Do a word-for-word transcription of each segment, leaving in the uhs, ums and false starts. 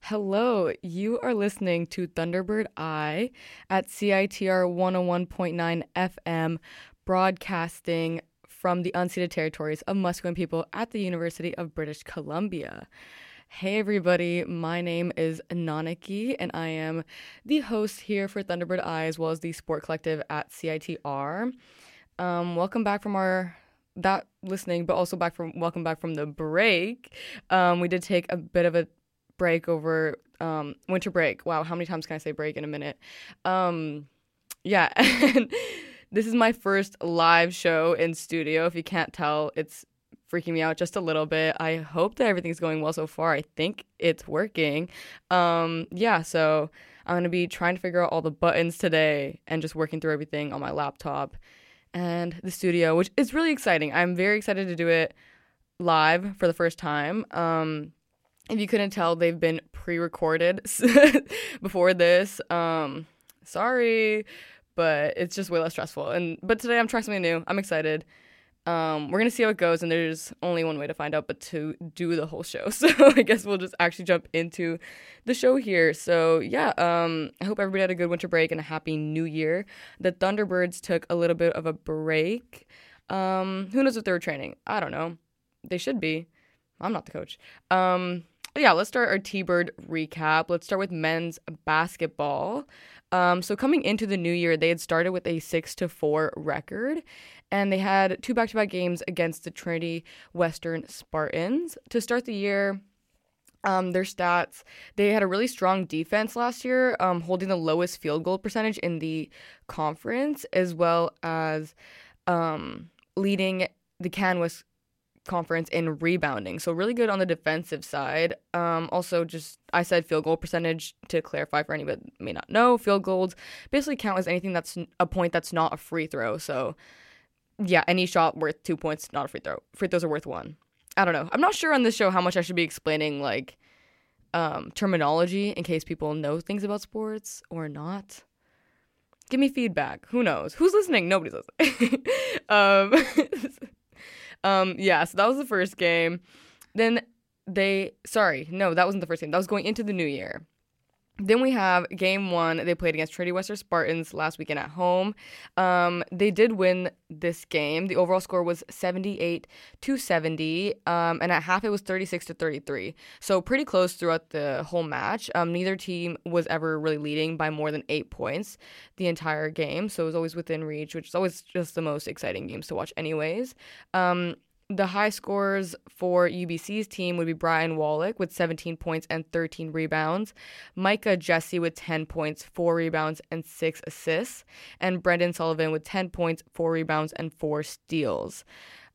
Hello, you are listening to Thunderbird Eye at C I T R one oh one point nine F M, broadcasting from the unceded territories of Musqueam people at the University of British Columbia. Hey everybody, my name is Nanaki and I am the host here for Thunderbird Eye as well as the Sport Collective at C I T R. Um, welcome back from our that listening, but also back from welcome back from the break. Um, we did take a bit of a break over um, winter break. Wow, how many times can I say break in a minute? Um, yeah, and this is my first live show in studio. If you can't tell, it's freaking me out just a little bit. I hope that everything's going well so far. I think it's working. Um, yeah, so I'm going to be trying to figure out all the buttons today and just working through everything on my laptop and the studio, which is really exciting. I'm very excited to do it live for the first time. Um, if you couldn't tell, they've been pre-recorded before this. Um, sorry, but it's just way less stressful. And but today I'm trying something new. I'm excited. Um, we're going to see how it goes, and there's only one way to find out, but to do the whole show. So I guess we'll just actually jump into the show here. So yeah, um, I hope everybody had a good winter break and a happy new year. The Thunderbirds took a little bit of a break. Um, who knows if they were training? I don't know. They should be. I'm not the coach. Um, yeah, let's start our T-Bird recap. Let's start with men's basketball. Um, so coming into the new year, they had started with a six to four record, and they had two back-to-back games against the Trinity Western Spartans. To start the year, um, their stats, they had a really strong defense last year, um, holding the lowest field goal percentage in the conference, as well as um, leading the CanWest Conference in rebounding. So really good on the defensive side. Um, also, just I said field goal percentage to clarify for anybody that may not know. Field goals basically count as anything that's a point that's not a free throw. So yeah, any shot worth two points, not a free throw. Free throws are worth one. I don't know. I'm not sure on this show how much I should be explaining like um, terminology in case people know things about sports or not. Give me feedback. Who knows? Who's listening? Nobody's listening. um, Um, yeah, so that was the first game. Then they, sorry, no, that wasn't the first game. That was going into the new year. Then we have game one. They played against Trinity Western Spartans last weekend at home. Um, they did win this game. The overall score was seventy-eight to seventy, um, and at half it was thirty-six to thirty-three. So pretty close throughout the whole match. Um, neither team was ever really leading by more than eight points the entire game, so it was always within reach, which is always just the most exciting games to watch anyways. Um, The high scores for U B C's team would be Brian Wallach with seventeen points and thirteen rebounds, Micah Jesse with ten points, four rebounds, and six assists, and Brendan Sullivan with ten points, four rebounds, and four steals.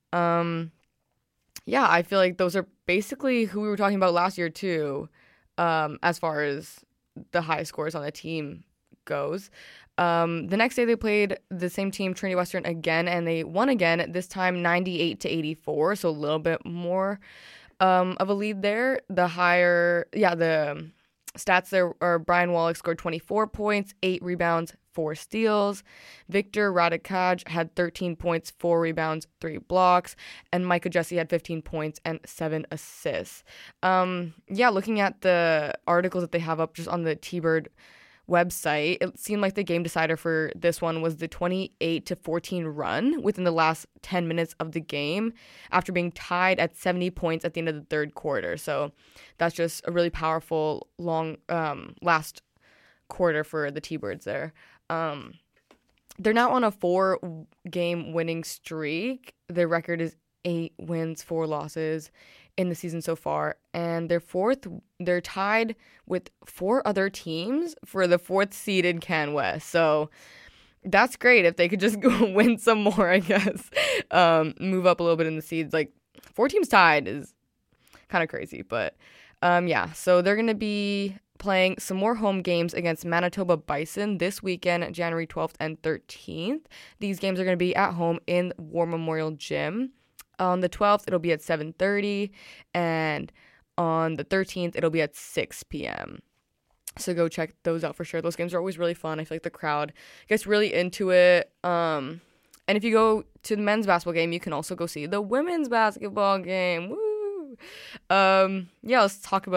Um, yeah, I feel like those are basically who we were talking about last year too, um, as far as the high scores on the team goes. Um, the next day they played the same team, Trinity Western, again, and they won again, this time ninety-eight to eighty-four, so a little bit more um, of a lead there. The higher, yeah, the stats there are Brian Wallach scored twenty-four points, eight rebounds, four steals. Victor Radikaj had thirteen points, four rebounds, three blocks, and Micah Jesse had fifteen points and seven assists. Um, yeah, looking at the articles that they have up just on the T-Bird website, it seemed like the game decider for this one was the twenty-eight to fourteen run within the last ten minutes of the game after being tied at seventy points at the end of the third quarter. So that's just a really powerful long um, last quarter for the T-Birds there. Um, they're now on a four game winning streak. Their record is eight wins, four losses in the season so far, and they're fourth. They're tied with four other teams for the fourth seed in CanWest. So that's great if they could just go win some more, I guess. Um, move up a little bit in the seeds. Like four teams tied is kind of crazy, but um, yeah. So they're gonna be playing some more home games against Manitoba Bison this weekend, January twelfth and thirteenth. These games are gonna be at home in War Memorial Gym. On the twelfth, it'll be at seven thirty, and on the thirteenth, it'll be at six p.m. So go check those out for sure. Those games are always really fun. I feel like the crowd gets really into it. Um, and if you go to the men's basketball game, you can also go see the women's basketball game. Woo! Um, yeah, let's talk about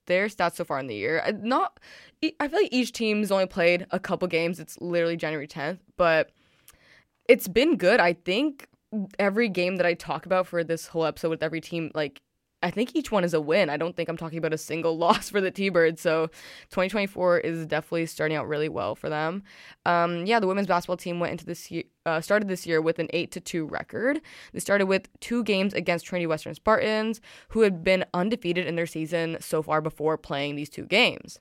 their stats so far in the year. Not, I feel like each team's only played a couple games. It's literally January tenth, but it's been good. I think every game that I talk about for this whole episode with every team, like, I think each one is a win. I don't think I'm talking about a single loss for the T-Birds. So twenty twenty-four is definitely starting out really well for them. Um, yeah, the women's basketball team went into this year, uh, started this year with an eight to two record. They started with two games against Trinity Western Spartans, who had been undefeated in their season so far before playing these two games.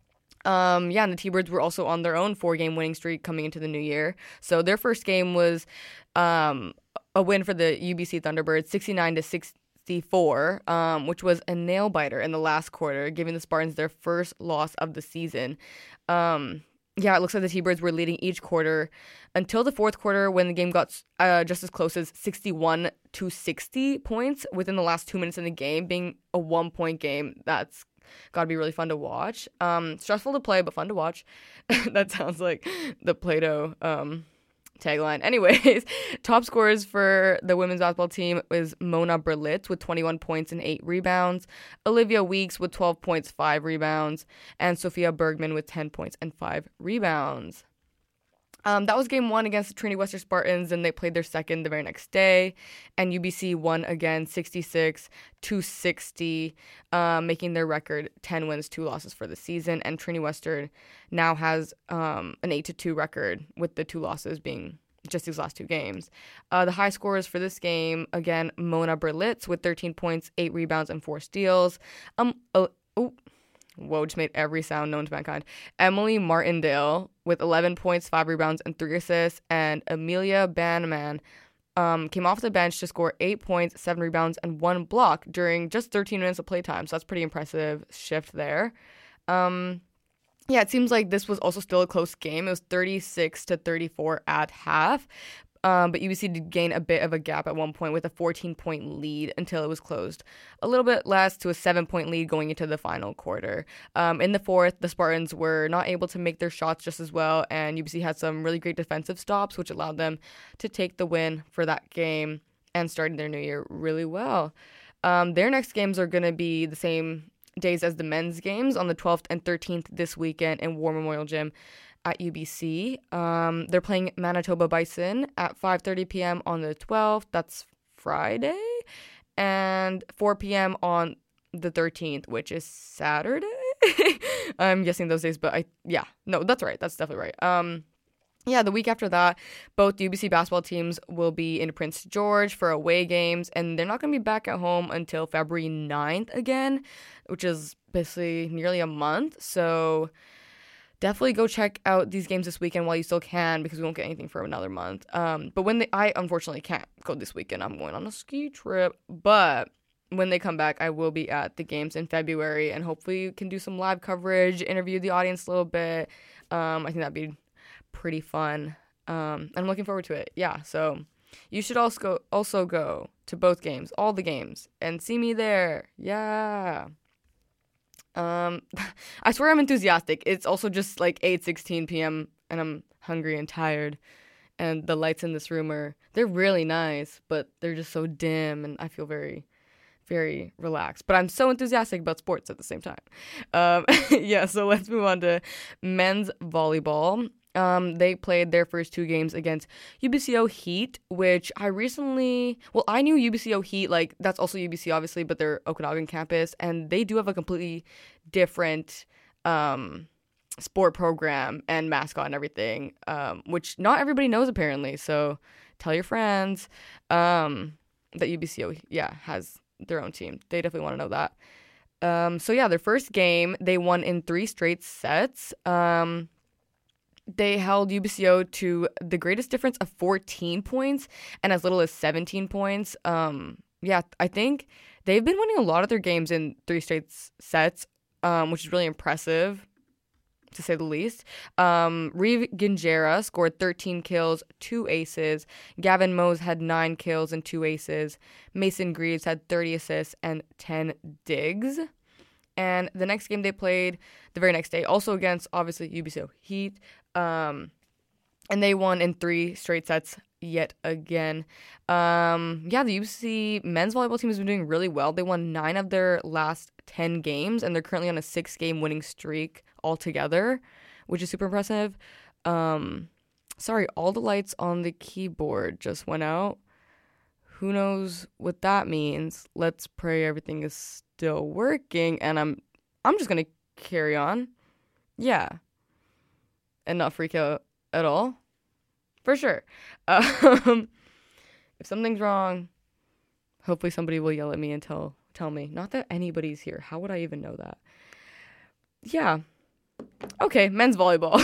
Um, yeah, and the T-Birds were also on their own four-game winning streak coming into the new year. So their first game was um, a win for the U B C Thunderbirds, sixty-nine to sixty-four, um, which was a nail-biter in the last quarter, giving the Spartans their first loss of the season. Um, yeah, it looks like the T-Birds were leading each quarter until the fourth quarter when the game got uh, just as close as sixty-one to sixty points within the last two minutes in the game, being a one-point game. That's got to be really fun to watch. Um, stressful to play, but fun to watch. That sounds like the Play-Doh um, tagline. Anyways, top scorers for the women's basketball team was Mona Berlitz with twenty-one points and eight rebounds, Olivia Weeks with twelve points, five rebounds, and Sophia Bergman with ten points and five rebounds. Um, that was game one against the Trinity Western Spartans, and they played their second the very next day, and U B C won again sixty-six to sixty, um, making their record ten wins, two losses for the season, and Trinity Western now has um, an eight to two record, with the two losses being just these last two games. Uh, the high scorers for this game, again, Mona Berlitz with thirteen points, eight rebounds, and four steals. Um, oh, oh. Whoa, just made every sound known to mankind. Emily Martindale with eleven points, five rebounds, and three assists. And Amelia Banman um, came off the bench to score eight points, seven rebounds, and one block during just thirteen minutes of playtime. So that's pretty impressive shift there. Um, yeah, it seems like this was also still a close game. It was thirty-six to thirty-four at half. Um, but U B C did gain a bit of a gap at one point with a fourteen-point lead until it was closed a little bit less to a seven-point lead going into the final quarter. Um, in the fourth, the Spartans were not able to make their shots just as well, and U B C had some really great defensive stops, which allowed them to take the win for that game and starting their new year really well. Um, their next games are going to be the same days as the men's games on the twelfth and thirteenth this weekend in War Memorial Gym at U B C. Um, they're playing Manitoba Bison at five thirty p.m. on the twelfth. That's Friday. And four p.m. on the thirteenth, which is Saturday. I'm guessing those days, but I, yeah, no, that's right. That's definitely right. Um, yeah, the week after that, both U B C basketball teams will be in Prince George for away games, and they're not going to be back at home until February ninth again, which is basically nearly a month. So definitely go check out these games this weekend while you still can, because we won't get anything for another month. Um, but when they, I unfortunately can't go this weekend. I'm going on a ski trip. But when they come back, I will be at the games in February, and hopefully you can do some live coverage, interview the audience a little bit. Um, I think that'd be pretty fun. Um, and I'm looking forward to it. Yeah, so you should also go, also go to both games, all the games, and see me there. Yeah. Um, I swear I'm enthusiastic. It's also just like eight sixteen p.m. and I'm hungry and tired. And the lights in this room are, they're really nice, but they're just so dim, and I feel very, very relaxed. But I'm so enthusiastic about sports at the same time. Um, yeah, so let's move on to men's volleyball. Um, they played their first two games against U B C O Heat, which I recently, well, I knew U B C O Heat, like, that's also U B C, obviously, but they're Okanagan campus, and they do have a completely different um, sport program and mascot and everything, um, which not everybody knows, apparently, so tell your friends um, that U B C O, yeah, has their own team. They definitely want to know that. Um, so, yeah, their first game, they won in three straight sets. Um... They held U B C O to the greatest difference of fourteen points and as little as seventeen points. Um, yeah, I think they've been winning a lot of their games in three straight sets, um, which is really impressive, to say the least. Um, Reeve Ginjera scored thirteen kills, two aces. Gavin Mose had nine kills and two aces. Mason Greaves had thirty assists and ten digs. And the next game they played the very next day, also against, obviously, U B C O Heat. Um, and they won in three straight sets yet again. Um, yeah, the U B C men's volleyball team has been doing really well. They won nine of their last ten games, and they're currently on a six-game winning streak altogether, which is super impressive. Um, sorry, all the lights on the keyboard just went out. Who knows what that means? Let's pray everything is still working, and I'm I'm just gonna carry on. Yeah. And not freak out at all. For sure. Um, if something's wrong, hopefully somebody will yell at me and tell tell me. Not that anybody's here. How would I even know that? Yeah. Okay, men's volleyball.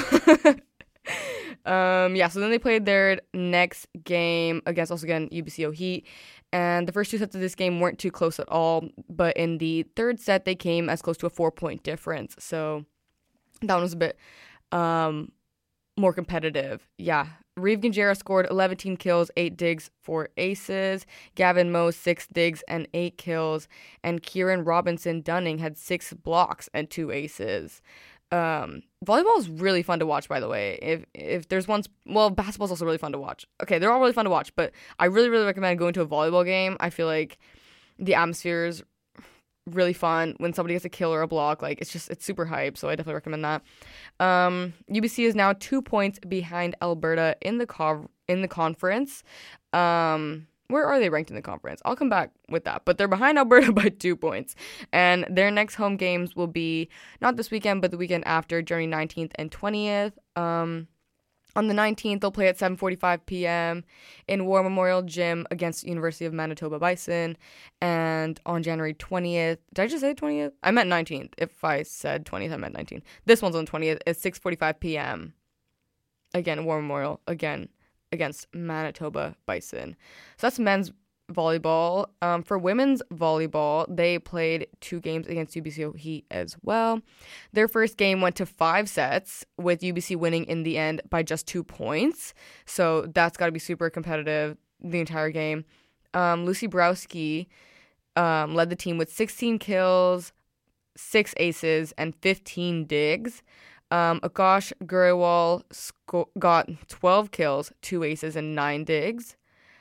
um, yeah, so then they played their next game against, also again, U B C O Heat. And the first two sets of this game weren't too close at all. But in the third set, they came as close to a four-point difference. So that one was a bit um, more competitive. Yeah. Reeve Gingera scored eleven kills, eight digs, four aces. Gavin Moe, six digs and eight kills. And Kieran Robinson Dunning had six blocks and two aces. Um, volleyball is really fun to watch, by the way. If if there's one, well, basketball is also really fun to watch. Okay, they're all really fun to watch, but I really, really recommend going to a volleyball game. I feel like the atmosphere is really fun when somebody gets a kill or a block. Like, it's just, it's super hype, so I definitely recommend that. Um, U B C is now two points behind Alberta in the co- in the conference. Um, where are they ranked in the conference? I'll come back with that. But they're behind Alberta by two points. And their next home games will be not this weekend, but the weekend after, January nineteenth and twentieth. Um, on the nineteenth, they'll play at seven forty-five p.m. in War Memorial Gym against University of Manitoba Bison. And on January twentieth, did I just say twentieth? I meant nineteenth. If I said twentieth, I meant nineteenth. This one's on the twentieth. It's six forty-five p.m. Again, War Memorial, again, against Manitoba Bison. So that's men's volleyball. Um, for women's volleyball, they played two games against U B C O Heat as well. Their first game went to five sets, with U B C winning in the end by just two points. So that's got to be super competitive the entire game. Um, Lucy Browski um, led the team with sixteen kills, six aces, and fifteen digs. Um, Akash Gurewal sco- got twelve kills, two aces, and nine digs.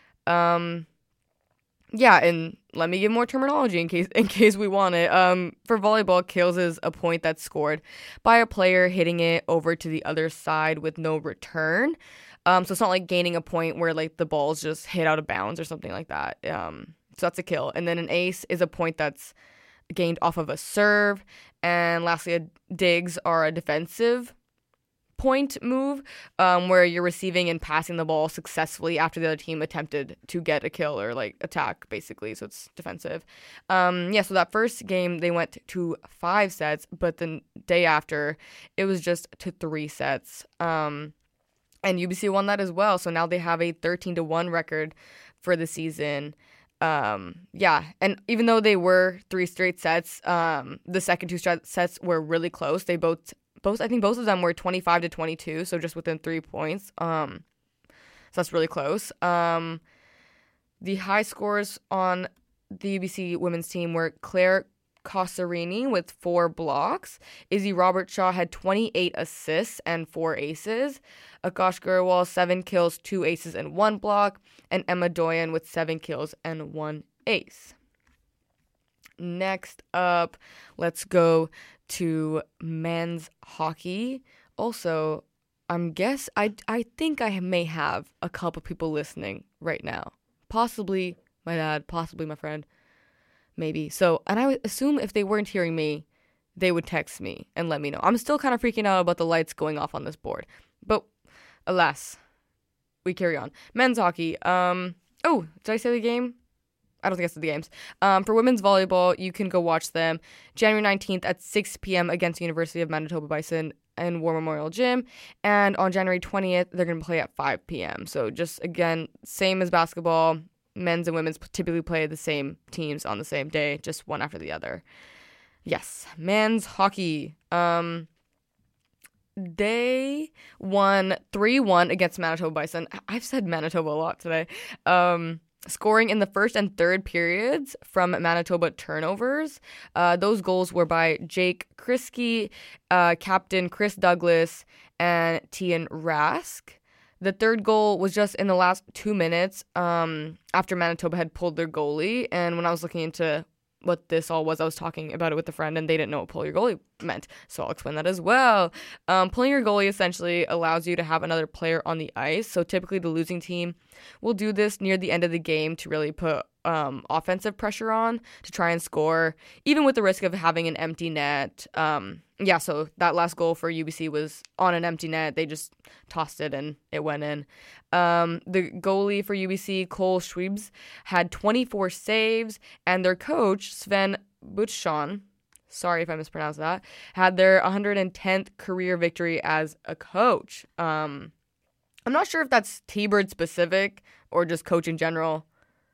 Um, yeah, and let me give more terminology in case in case we want it. Um, for volleyball, kills is a point that's scored by a player hitting it over to the other side with no return. Um, so it's not like gaining a point where like the ball's just hit out of bounds or something like that. Um, so that's a kill. And then an ace is a point that's gained off of a serve. And lastly, a digs are a defensive point move, um, where you're receiving and passing the ball successfully after the other team attempted to get a kill or like attack, basically. So it's defensive. Um, yeah, so that first game they went to five sets, but the day after it was just to three sets. Um, and U B C won that as well. So now they have a thirteen to one record for the season. Um, yeah, and even though they were three straight sets, um, the second two st- sets were really close. They both, both, I think both of them were twenty-five to twenty-two, so just within three points. Um, so that's really close. Um, the high scores on the U B C women's team were Claire Cosarini with four blocks. Izzy Robertshaw had twenty-eight assists and four aces. Akash Gurewal, seven kills, two aces, and one block. And Emma Doyen with seven kills and one ace. Next up, let's go to men's hockey. Also, I'm guess I I think I may have a couple people listening right now. Possibly my dad, possibly my friend. Maybe. So, and I would assume if they weren't hearing me, they would text me and let me know. I'm still kind of freaking out about the lights going off on this board. But alas, we carry on. Men's hockey. Um, oh, did I say the game? I don't think I said the games. Um, for women's volleyball, you can go watch them January nineteenth at six p.m. against the University of Manitoba Bison and War Memorial Gym. And on January twentieth, they're going to play at five p.m. So just, again, same as basketball. Men's and women's typically play the same teams on the same day, just one after the other. Yes, men's hockey. Um, they won three one against Manitoba Bison. I've said Manitoba a lot today. Um, scoring in the first and third periods from Manitoba turnovers. Uh, those goals were by Jake Kriske, uh, Captain Chris Douglas, and Tian Rask. The third goal was just in the last two minutes um, after Manitoba had pulled their goalie. And when I was looking into what this all was, I was talking about it with a friend, and they didn't know what pull your goalie meant. So I'll explain that as well. Um, pulling your goalie essentially allows you to have another player on the ice. So typically the losing team will do this near the end of the game to really put um, offensive pressure on to try and score, even with the risk of having an empty net. Um, yeah, so that last goal for U B C was on an empty net. They just tossed it and it went in. Um, the goalie for U B C, Cole Schwebs, had twenty-four saves, and their coach, Sven Butchon, sorry if I mispronounced that, had their one hundred tenth career victory as a coach. Um, I'm not sure if that's T-Bird specific or just coach in general,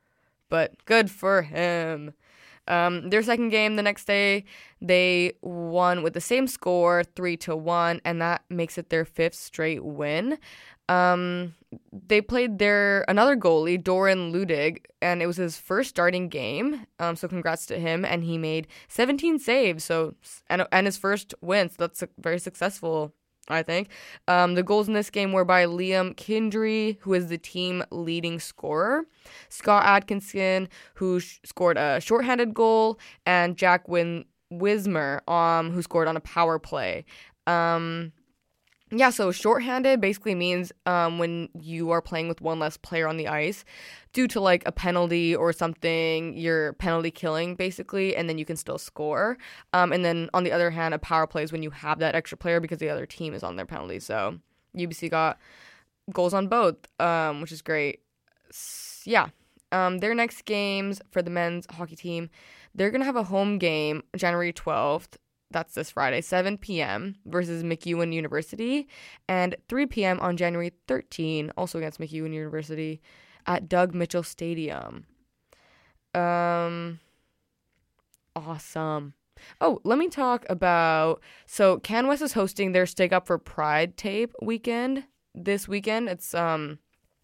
but good for him. Um, their second game the next day, they won with the same score, three to one, and that makes it their fifth straight win. Um, they played their another goalie, Doran Ludig, and it was his first starting game. Um, so congrats to him, and he made seventeen saves. So and and his first win. So that's very successful, I think. Um, the goals in this game were by Liam Kindry, who is the team leading scorer, Scott Atkinson, who sh- scored a shorthanded goal, and Jack Win- Wismer, um, who scored on a power play. Um, yeah, so shorthanded basically means um, when you are playing with one less player on the ice due to like a penalty or something, you're penalty killing basically, and then you can still score. Um, and then on the other hand, a power play is when you have that extra player because the other team is on their penalty. So U B C got goals on both, um, which is great. S- yeah. Um, their next games for the men's hockey team, they're going to have a home game January twelfth. That's this Friday, seven p.m. versus MacEwan University, and three p.m. on January thirteenth, also against MacEwan University, at Doug Mitchell Stadium. Um, awesome. Oh, let me talk about, so CanWest is hosting their Stick Up for Pride tape weekend this weekend. It's um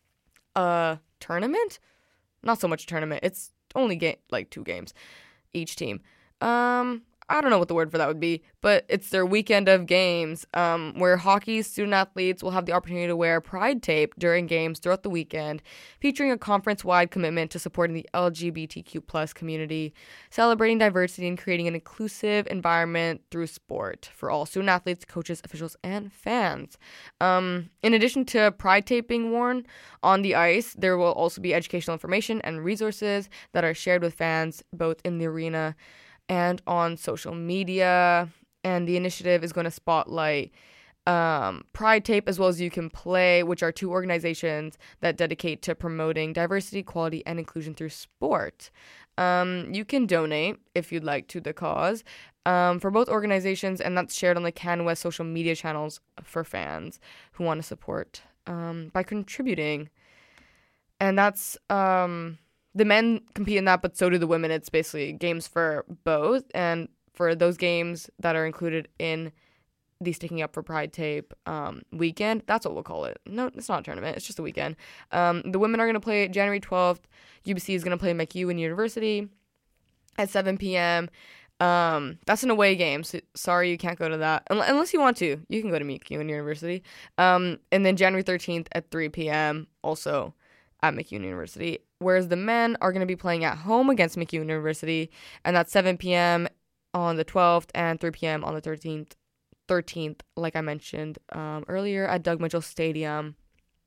a tournament? Not so much a tournament. It's only ga- like two games each team. Um... I don't know what the word for that would be, but it's their weekend of games um, where hockey student athletes will have the opportunity to wear pride tape during games throughout the weekend, featuring a conference-wide commitment to supporting the L G B T Q plus community, celebrating diversity, and creating an inclusive environment through sport for all student athletes, coaches, officials, and fans. Um, in addition to pride tape being worn on the ice, there will also be educational information and resources that are shared with fans both in the arena and on social media. And the initiative is going to spotlight um, Pride Tape as well as You Can Play, which are two organizations that dedicate to promoting diversity, equality, and inclusion through sport. Um, you can donate if you'd like to the cause um, for both organizations, and that's shared on the CanWest social media channels for fans who want to support um, by contributing. And that's... Um, The men compete in that, but so do the women. It's basically games for both. And for those games that are included in the Sticking Up for Pride tape um, weekend, that's what we'll call it. No, it's not a tournament. It's just a weekend. Um, the women are going to play January twelfth. U B C is going to play MacEwan University at seven p.m. Um, that's an away game. So sorry you can't go to that. Unless you want to. You can go to MacEwan University. Um, and then January thirteenth at three p.m. also at MacEwan University. Whereas the men are going to be playing at home against MacEwan University, and that's seven p.m. on the twelfth and three p.m. on the thirteenth, thirteenth, like I mentioned um, earlier, at Doug Mitchell Stadium.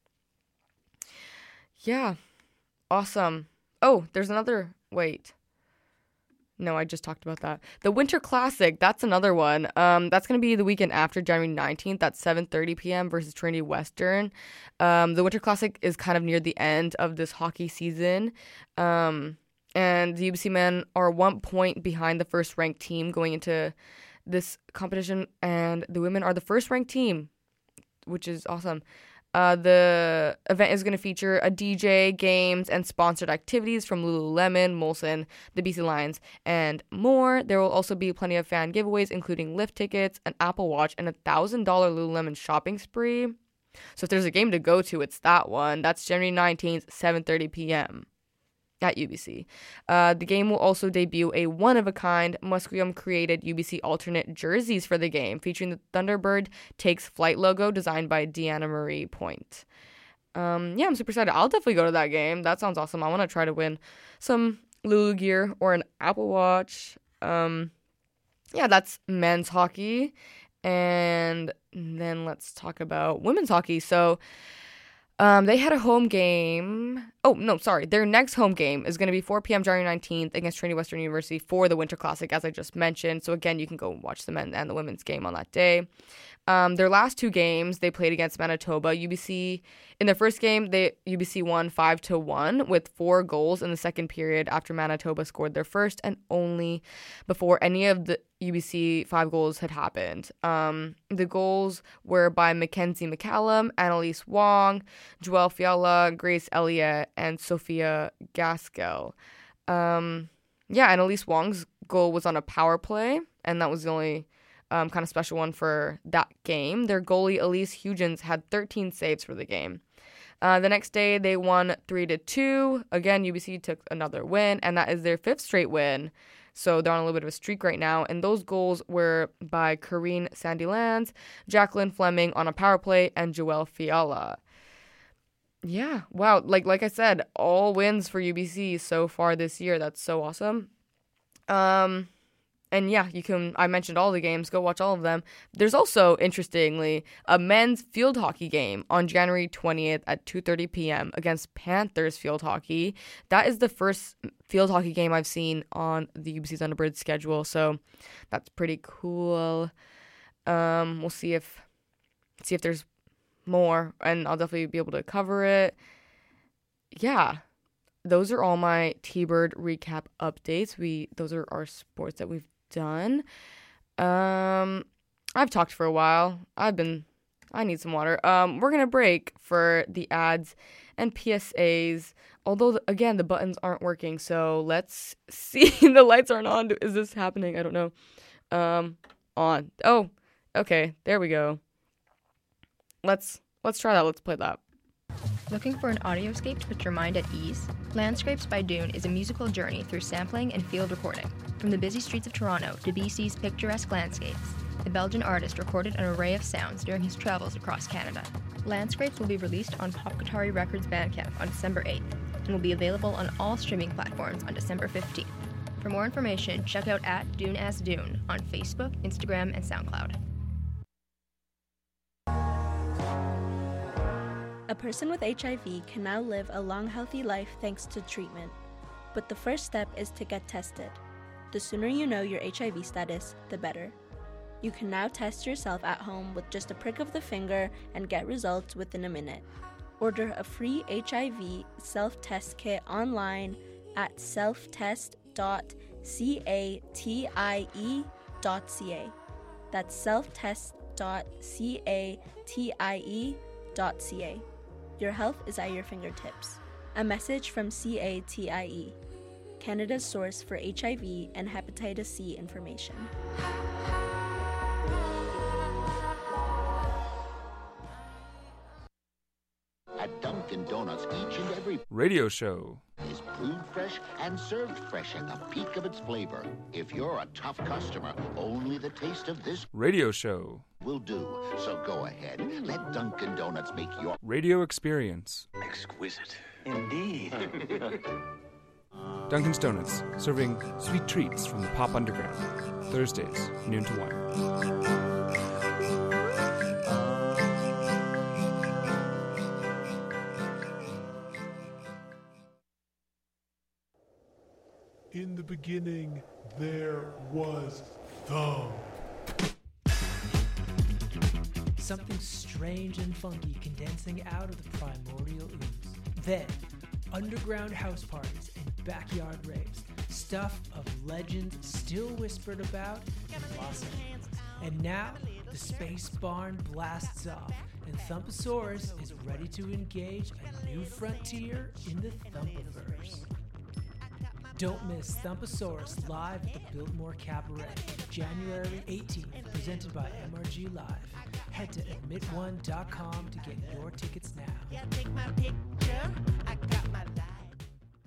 Yeah, awesome. Oh, there's another, wait. No, I just talked about that. The Winter Classic, that's another one. Um, that's going to be the weekend after January nineteenth at seven thirty p.m. versus Trinity Western. Um, the Winter Classic is kind of near the end of this hockey season. Um, and the U B C men are one point behind the first-ranked team going into this competition. And the women are the first-ranked team, which is awesome. Uh, the event is going to feature a D J, games, and sponsored activities from Lululemon, Molson, the B C Lions, and more. There will also be plenty of fan giveaways, including lift tickets, an Apple Watch, and a one thousand dollars Lululemon shopping spree. So if there's a game to go to, it's that one. That's January nineteenth, seven thirty p.m. at U B C. Uh, the game will also debut a one-of-a-kind Musqueam-created U B C alternate jerseys for the game, featuring the Thunderbird Takes Flight logo designed by Deanna Marie Point. Um, yeah, I'm super excited. I'll definitely go to that game. That sounds awesome. I want to try to win some Lulu gear or an Apple Watch. Um, yeah, that's men's hockey. And then let's talk about women's hockey. So um, they had a home game. Oh, no, sorry. Their next home game is going to be four p.m. January nineteenth against Trinity Western University for the Winter Classic, as I just mentioned. So, again, you can go watch the men and the women's game on that day. Um, their last two games, they played against Manitoba. U B C, in their first game, they U B C won five to one with four goals in the second period after Manitoba scored their first and only before any of the U B C five goals had happened. Um, the goals were by Mackenzie McCallum, Annalise Wong, Joelle Fiala, Grace Elliott, and Sophia Gaskell. Um, yeah, Annalise Wong's goal was on a power play, and that was the only Um, kind of special one for that game. Their goalie, Elise Hugens, had thirteen saves for the game. Uh, the next day, they won three to two. Again, U B C took another win, and that is their fifth straight win. So they're on a little bit of a streak right now. And those goals were by Corrine Sandilands, Jacqueline Fleming on a power play, and Joelle Fiala. Yeah, wow. Like like I said, all wins for U B C so far this year. That's so awesome. Um... And yeah, you can, I mentioned all the games, go watch all of them. There's also, interestingly, a men's field hockey game on January twentieth at two thirty p.m. against Panthers Field Hockey. That is the first field hockey game I've seen on the U B C Thunderbirds schedule, so that's pretty cool. Um, we'll see if, see if there's more, and I'll definitely be able to cover it. Yeah. Those are all my T-Bird recap updates. We, those are our sports that we've done. Um, I've talked for a while. I've been, I need some water. Um, we're gonna break for the ads and P S As. Although again, the buttons aren't working, so let's see. The lights aren't on. Is this happening? I don't know. Um, on. Oh, okay. There we go. Let's let's try that. Let's play that. Looking for an audioscape to put your mind at ease? Landscapes by Dune is a musical journey through sampling and field recording. From the busy streets of Toronto to B C's picturesque landscapes, the Belgian artist recorded an array of sounds during his travels across Canada. Landscapes will be released on Pop Guitari Records Bandcamp on December eighth and will be available on all streaming platforms on December fifteenth. For more information, check out at Dune as Dune on Facebook, Instagram, and SoundCloud. A person with H I V can now live a long, healthy life thanks to treatment. But the first step is to get tested. The sooner you know your H I V status, the better. You can now test yourself at home with just a prick of the finger and get results within a minute. Order a free H I V self-test kit online at self test dot catie dot c a. That's self test dot catie dot c a. Your health is at your fingertips. A message from C A T I E, Canada's source for H I V and hepatitis C information. At Dunkin' Donuts, each and every radio show is brewed fresh and served fresh at the peak of its flavor. If you're a tough customer, only the taste of this radio show will do. So go ahead, let Dunkin' Donuts make your radio experience exquisite. Indeed. Dunkin's Donuts, serving sweet treats from the Pop Underground. Thursdays, noon to one. In the beginning, there was Thumb. Something strange and funky condensing out of the primordial ooze. Then, underground house parties and backyard raves, stuff of legend still whispered about and blossomed. And now, the Space Barn blasts off, and Thumpasaurus is ready to engage a new frontier in the Thumpaverse. Don't miss Thumpasaurus live at the Biltmore Cabaret, January eighteenth, presented by M R G Live. Head to admit one dot com to get your tickets now. Yeah, take my picture. I got my light.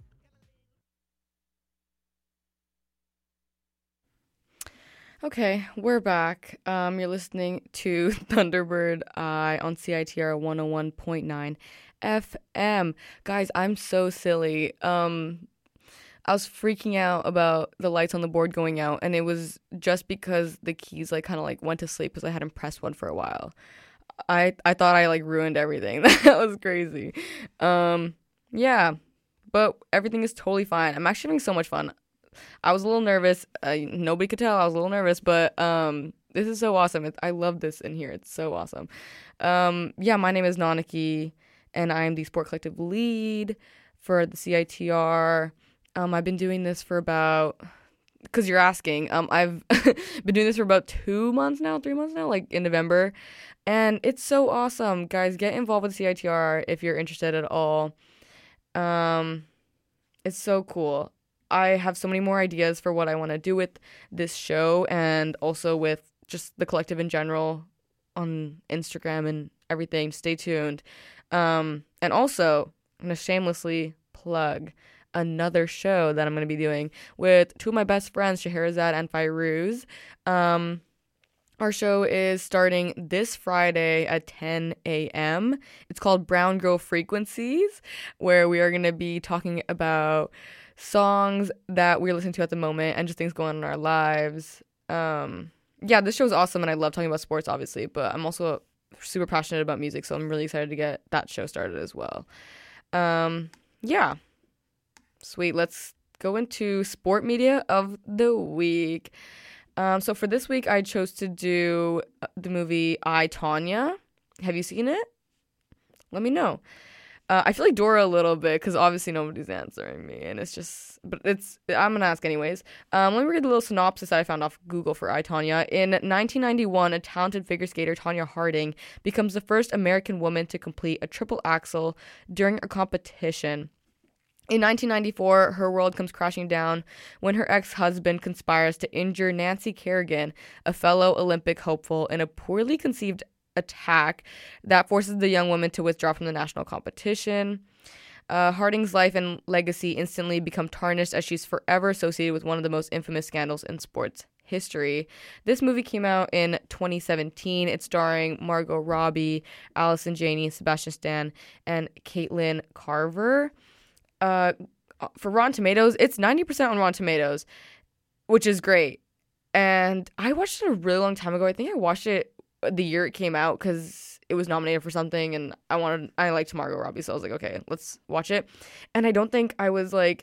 Okay, we're back. Um, you're listening to Thunderbird Eye on C I T R one oh one point nine F M. Guys, I'm so silly. Um, I was freaking out about the lights on the board going out, and it was just because the keys like kind of like went to sleep because I hadn't pressed one for a while. I I thought I like ruined everything. That was crazy. Um, yeah, but everything is totally fine. I'm actually having so much fun. I was a little nervous. Uh, nobody could tell I was a little nervous, but um, this is so awesome. It, I love this in here. It's so awesome. Um, yeah, my name is Nanaki, and I am the Sport Collective lead for the C I T R. Um, I've been doing this for about, because you're asking, um, I've been doing this for about two months now, three months now, like in November. And it's so awesome. Guys, get involved with C I T R if you're interested at all. Um, it's so cool. I have so many more ideas for what I want to do with this show and also with just the collective in general on Instagram and everything. Stay tuned. Um, and also, I'm going to shamelessly plug another show that I'm going to be doing with two of my best friends, Scheherazade and Fairuz. Um, our show is starting this Friday at ten a.m. It's called Brown Girl Frequencies, where we are going to be talking about songs that we're listening to at the moment and just things going on in our lives. Um, yeah, this show is awesome, and I love talking about sports, obviously, but I'm also super passionate about music, so I'm really excited to get that show started as well. Um, yeah. Sweet. Let's go into sport media of the week. Um, so for this week, I chose to do the movie I, Tonya. Have you seen it? Let me know. Uh, I feel like Dora a little bit because obviously nobody's answering me, and it's just, but it's, I'm gonna ask anyways. Um, let me read the little synopsis that I found off Google for I, Tonya. In nineteen ninety-one, a talented figure skater, Tonya Harding, becomes the first American woman to complete a triple axel during a competition. In nineteen ninety-four, her world comes crashing down when her ex-husband conspires to injure Nancy Kerrigan, a fellow Olympic hopeful, in a poorly conceived attack that forces the young woman to withdraw from the national competition. Uh, Harding's life and legacy instantly become tarnished as she's forever associated with one of the most infamous scandals in sports history. This movie came out in twenty seventeen. It's starring Margot Robbie, Allison Janney, Sebastian Stan, and Caitlin Carver. Uh, for Rotten Tomatoes, it's ninety percent on Rotten Tomatoes, which is great. And I watched it a really long time ago. I think I watched it the year it came out because it was nominated for something, and I wanted, I liked Margot Robbie, so I was like, okay, let's watch it. And I don't think I was like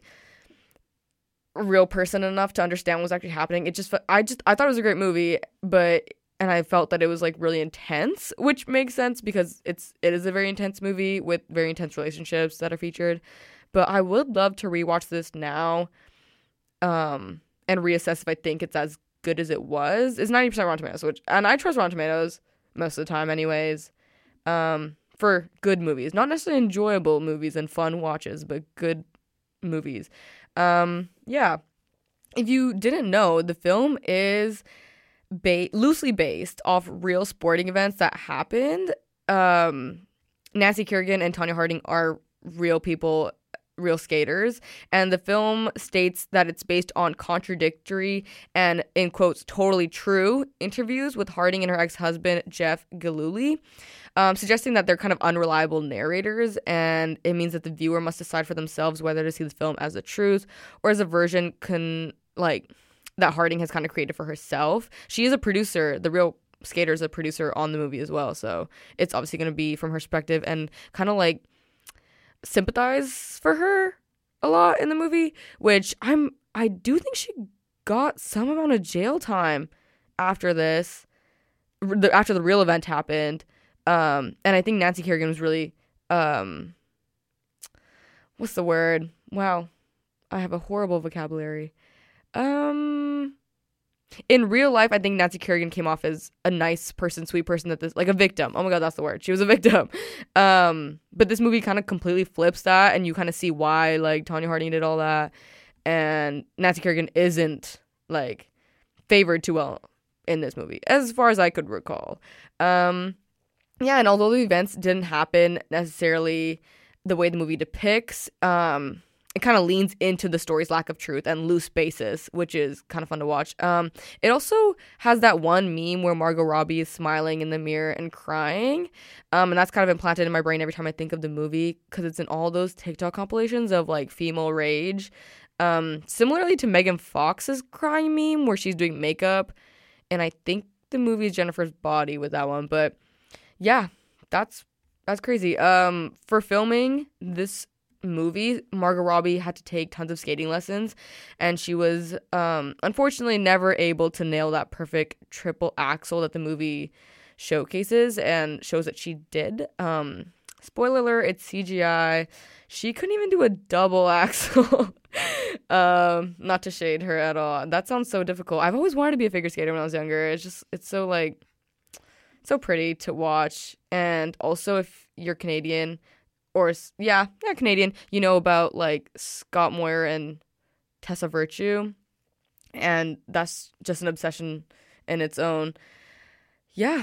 a real person enough to understand what was actually happening. It just, I just, I thought it was a great movie, but, and I felt that it was like really intense, which makes sense because it's, it is a very intense movie with very intense relationships that are featured. But I would love to rewatch this now, um, and reassess if I think it's as good as it was. It's ninety percent Rotten Tomatoes, which, and I trust Rotten Tomatoes most of the time anyways, um, for good movies. Not necessarily enjoyable movies and fun watches, but good movies. Um, yeah. If you didn't know, the film is ba- loosely based off real sporting events that happened. Um, Nancy Kerrigan and Tonya Harding are real people, real skaters, and the film states that it's based on contradictory and, in quotes, totally true interviews with Harding and her ex-husband Jeff Gillooly, um, suggesting that they're kind of unreliable narrators, and it means that the viewer must decide for themselves whether to see the film as the truth or as a version can like that Harding has kind of created for herself. She is a producer. The real skater is a producer on the movie as well, so it's obviously going to be from her perspective and kind of like sympathize for her a lot in the movie, which I'm I do think she got some amount of jail time after this, after the real event happened, um and I think Nancy Kerrigan was really um what's the word wow I have a horrible vocabulary um in real life, I think Nancy Kerrigan came off as a nice person, sweet person, that this, like a victim. Oh my God, that's the word. She was a victim. Um, but this movie kind of completely flips that, and you kind of see why, like, Tonya Harding did all that, and Nancy Kerrigan isn't, like, favored too well in this movie, as far as I could recall. Um, yeah, and although the events didn't happen necessarily the way the movie depicts, um, it kind of leans into the story's lack of truth and loose basis, which is kind of fun to watch. Um, it also has that one meme where Margot Robbie is smiling in the mirror and crying. Um, and that's kind of implanted in my brain every time I think of the movie because it's in all those TikTok compilations of like female rage. Um, similarly to Megan Fox's crying meme where she's doing makeup. And I think the movie is Jennifer's Body with that one. But yeah, that's that's crazy. Um, for filming this movie, Margot Robbie had to take tons of skating lessons, and she was um unfortunately never able to nail that perfect triple axel that the movie showcases and shows that she did. Um spoiler alert, it's C G I. She couldn't even do a double axel. um not to shade her at all. That sounds so difficult. I've always wanted to be a figure skater when I was younger. It's just it's so like so pretty to watch. And also if you're Canadian Or, yeah, yeah, Canadian, you know about, like, Scott Moir and Tessa Virtue. And that's just an obsession in its own. Yeah.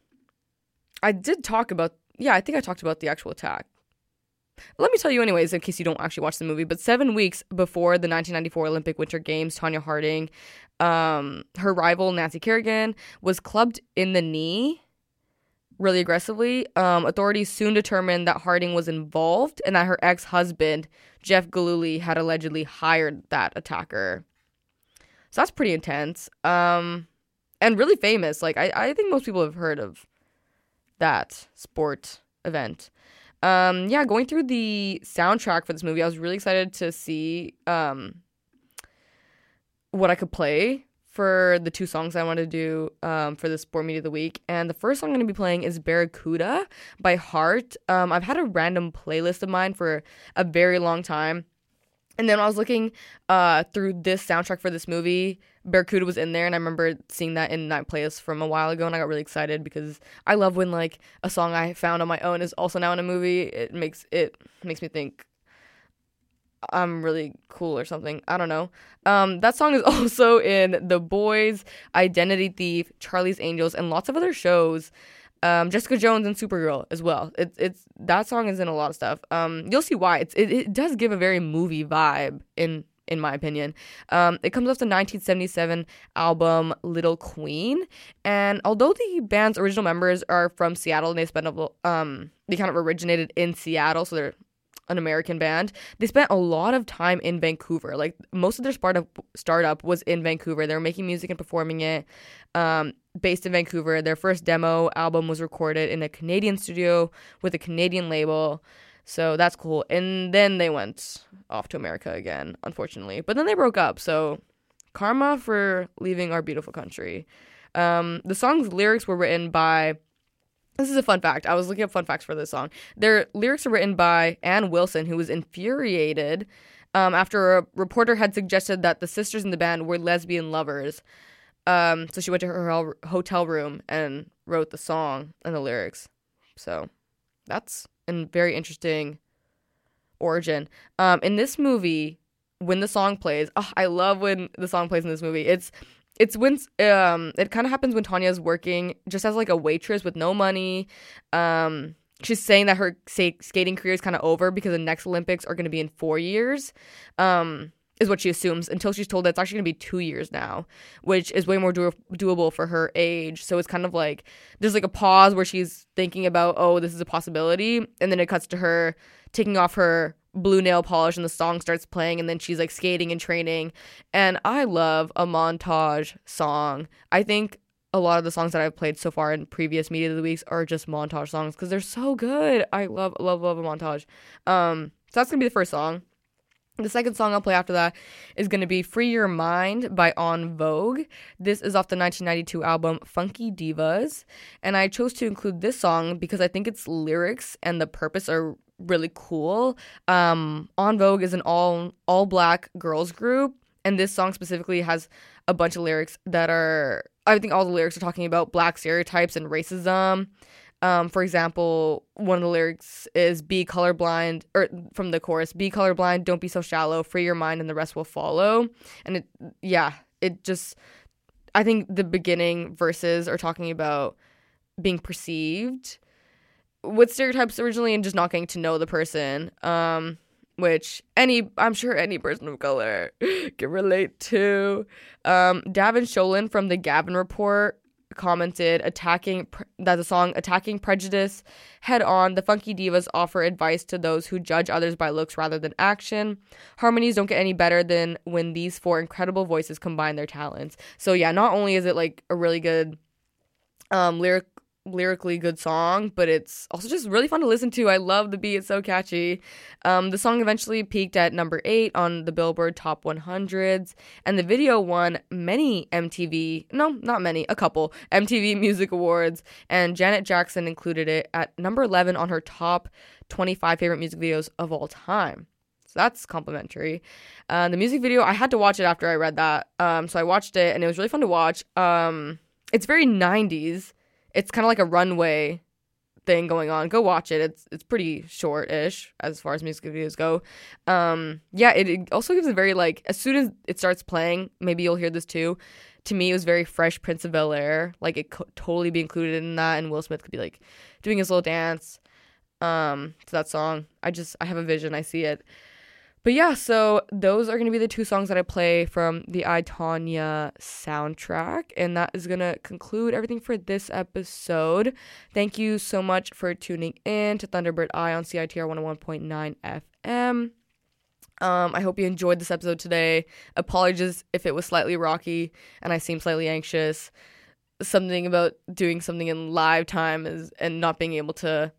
I did talk about, yeah, I think I talked about the actual attack. Let me tell you anyways, in case you don't actually watch the movie. But seven weeks before the nineteen ninety-four Olympic Winter Games, Tonya Harding, um, her rival, Nancy Kerrigan, was clubbed in the knee really aggressively. Um, authorities soon determined that Harding was involved and that her ex-husband, Jeff Gillooly, had allegedly hired that attacker. So that's pretty intense. Um, and really famous. Like, I, I think most people have heard of that sport event. Um, yeah, going through the soundtrack for this movie, I was really excited to see um, what I could play for the two songs I wanted to do um, for the Sport Media of the Week. And the first song I'm going to be playing is Barracuda by Heart. Um, I've had a random playlist of mine for a very long time. And then when I was looking uh, through this soundtrack for this movie, Barracuda was in there. And I remember seeing that in that playlist from a while ago. And I got really excited because I love when like a song I found on my own is also now in a movie. It makes it makes me think I'm really cool or something. I don't know. Um, that song is also in The Boys, Identity Thief, Charlie's Angels, and lots of other shows. Um, Jessica Jones and Supergirl as well. It's it's that song is in a lot of stuff. Um, you'll see why. It's it, it does give a very movie vibe in in my opinion. Um, it comes off the nineteen seventy-seven album Little Queen, and although the band's original members are from Seattle and they spent a, um they kind of originated in Seattle, so they're an American band, they spent a lot of time in Vancouver. Like, most of their startup startup was in Vancouver. They were making music and performing it um, based in Vancouver. Their first demo album was recorded in a Canadian studio with a Canadian label. So that's cool. And then they went off to America again, unfortunately. But then they broke up. So karma for leaving our beautiful country. Um, the song's lyrics were written by... This is a fun fact. I was looking up fun facts for this song. Their lyrics are written by Ann Wilson, who was infuriated um, after a reporter had suggested that the sisters in the band were lesbian lovers. Um, so she went to her hotel room and wrote the song and the lyrics. So that's a very interesting origin. Um, in this movie, when the song plays, oh, I love when the song plays in this movie. It's It's when, um, it kind of happens when Tonya's working just as, like, a waitress with no money. Um, she's saying that her say, skating career is kind of over because the next Olympics are going to be in four years, um, is what she assumes, until she's told that it's actually going to be two years now, which is way more do- doable for her age. So it's kind of like, there's, like, a pause where she's thinking about, oh, this is a possibility, and then it cuts to her taking off her blue nail polish and the song starts playing, and then she's like skating and training. And I love a montage song. I think a lot of the songs that I've played so far in previous Media of the Weeks are just montage songs because they're so good. I love love love a montage. Um so that's gonna be the first song. The second song I'll play after that is going to be Free Your Mind by En Vogue. This is off the nineteen ninety-two album Funky Divas, and I chose to include this song because I think its lyrics and the purpose are really cool. Um, En Vogue is an all all black girls group, and this song specifically has a bunch of lyrics that are, I think all the lyrics are talking about black stereotypes and racism. Um, for example, one of the lyrics is be colorblind, or from the chorus, be colorblind, don't be so shallow, free your mind and the rest will follow. And it, yeah, it just, I think the beginning verses are talking about being perceived with stereotypes originally and just not getting to know the person. Um, which any I'm sure any person of color can relate to. Um, Davin Sholin from the Gavin Report commented attacking pre- that the song attacking prejudice head on. The Funky Divas offer advice to those who judge others by looks rather than action. Harmonies don't get any better than when these four incredible voices combine their talents. So yeah, not only is it like a really good um lyric lyrically good song, but it's also just really fun to listen to. I love the beat. It's so catchy. Um, the song eventually peaked at number eight on the Billboard Top one hundreds, and the video won many M T V, no, not many, a couple M T V Music Awards, and Janet Jackson included it at number eleven on her top twenty-five favorite music videos of all time. So that's complimentary. Uh, the music video, I had to watch it after I read that, um, so I watched it, and it was really fun to watch. Um, it's very nineties. It's kind of like a runway thing going on. Go watch it. It's it's pretty short-ish as far as music videos go. Um, yeah, it, it also gives a very, like, as soon as it starts playing, maybe you'll hear this too, to me it was very Fresh Prince of Bel-Air. Like, it could totally be included in that, and Will Smith could be, like, doing his little dance um, to that song. I just, I have a vision. I see it. But yeah, so those are going to be the two songs that I play from the I, Tonya soundtrack. And that is going to conclude everything for this episode. Thank you so much for tuning in to Thunderbird Eye on C I T R one oh one point nine F M. Um, I hope you enjoyed this episode today. Apologies if it was slightly rocky and I seem slightly anxious. Something about doing something in live time is and not being able to,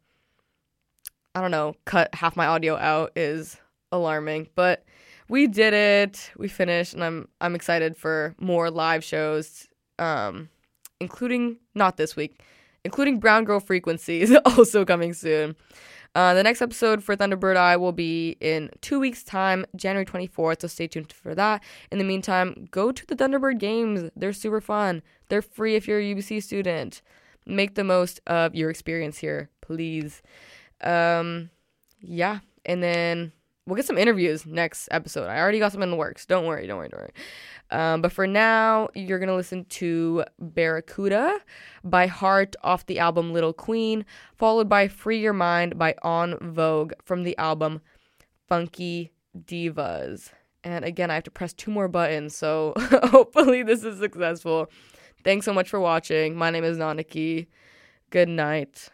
I don't know, cut half my audio out is alarming, but we did it. We finished, and I'm I'm excited for more live shows, um, including not this week, including Brown Girl Frequencies also coming soon. Uh, the next episode for Thunderbird Eye will be in two weeks' time, January twenty-fourth, so stay tuned for that. In the meantime, go to the Thunderbird Games. They're super fun. They're free if you're a U B C student. Make the most of your experience here, please. Um, yeah, and then we'll get some interviews next episode. I already got some in the works. Don't worry, don't worry, don't worry. Um, but for now, you're going to listen to Barracuda by Heart off the album Little Queen, followed by Free Your Mind by En Vogue from the album Funky Divas. And again, I have to press two more buttons, so hopefully this is successful. Thanks so much for watching. My name is Nanaki. Good night.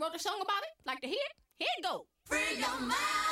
Wrote a song about it? Like to hear it? Here it go. Free your mind.